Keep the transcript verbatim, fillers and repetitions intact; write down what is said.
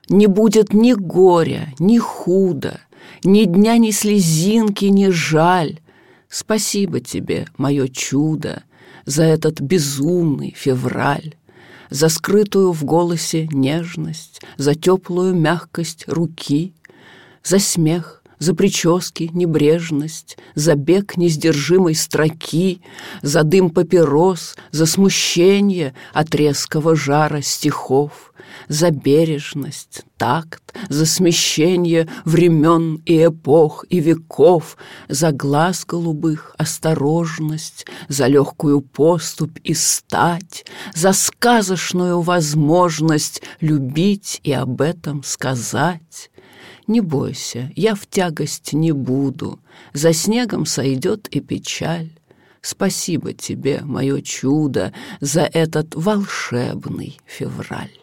Не будет ни горя, ни худа, ни дня, ни слезинки, ни жаль. Спасибо тебе, мое чудо, за этот безумный февраль, за скрытую в голосе нежность, за теплую мягкость руки, за смех, за прически небрежность, за бег несдержимой строки, за дым папирос, за смущение от резкого жара стихов, за бережность, такт, за смещение времен и эпох и веков, за глаз голубых осторожность, за легкую поступь и стать, за сказочную возможность любить и об этом сказать. Не бойся, я в тягость не буду, за снегом сойдет и печаль. Спасибо тебе, мое чудо, за этот волшебный февраль.